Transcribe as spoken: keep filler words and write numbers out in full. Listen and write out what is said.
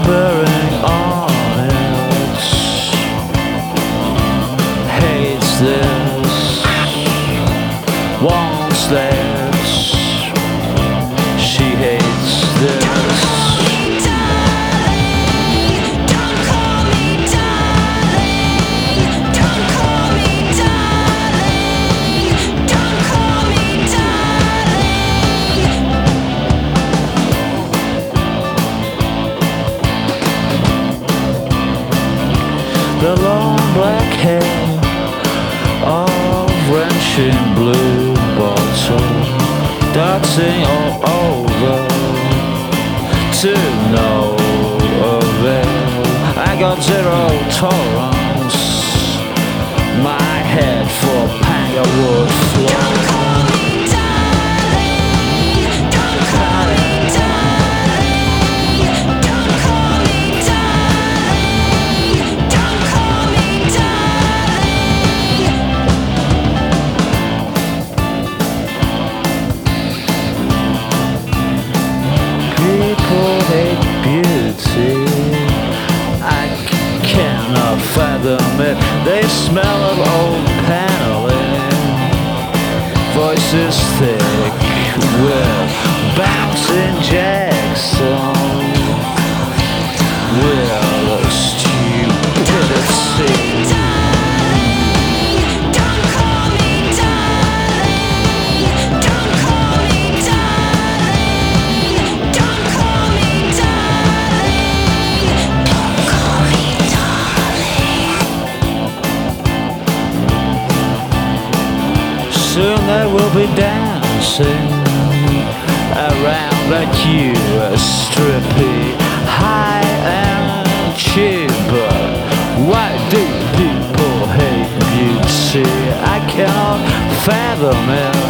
whispering on it, hates this, wants that, she hates this. The long black hair of wrenching blue bottle, darting all over to no avail. I got zero tolerance, my head for panga would flow. People hate beauty, I cannot fathom it. They smell of old paneling, voices thick with bouncing Jackson, with stupidity. Soon they will be dancing around like you, strippy, high and cheap. But why do people hate beauty? I cannot fathom it.